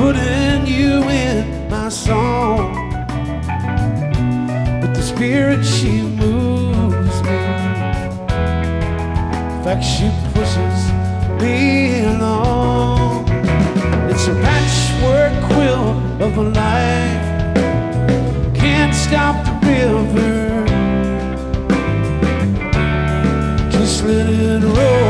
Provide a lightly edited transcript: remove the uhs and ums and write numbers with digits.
putting you in my song. But the Spirit, she moves me. In fact, she pushes me along. It's a patchwork quilt of a life. Can't stop the river. Just let it roll.